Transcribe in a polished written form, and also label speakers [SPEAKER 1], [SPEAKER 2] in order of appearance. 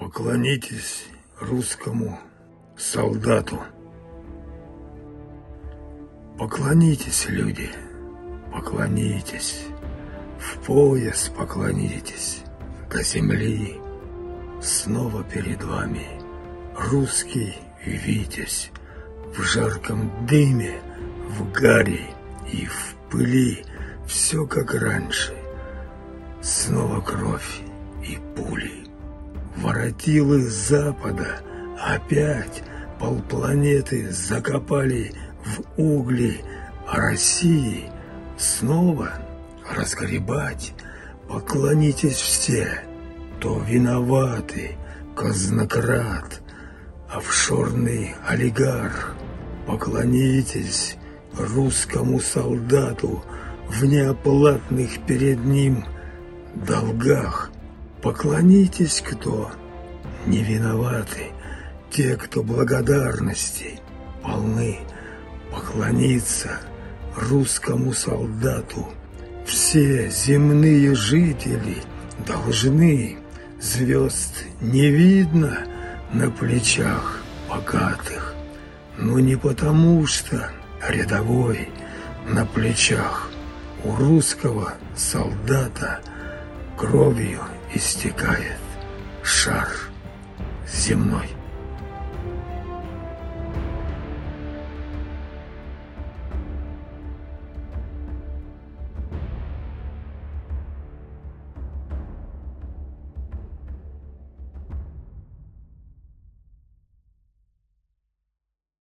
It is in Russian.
[SPEAKER 1] Поклонитесь русскому солдату. Поклонитесь, люди, поклонитесь, в пояс поклонитесь, до земли. Снова перед вами русский витязь, в жарком дыме, в гаре и в пыли, все как раньше. Снова кровь и пули. Воротилы запада опять полпланеты закопали в угли, а России снова разгребать. Поклонитесь все, то виноваты казнократ, офшорный олигарх. Поклонитесь русскому солдату в неоплатных перед ним долгах. Поклонитесь, кто не виноваты, те, кто благодарности полны. Поклониться русскому солдату все земные жители должны. Звезд не видно на плечах богатых, но не потому, что рядовой на плечах у русского солдата кровью истекает шар земной.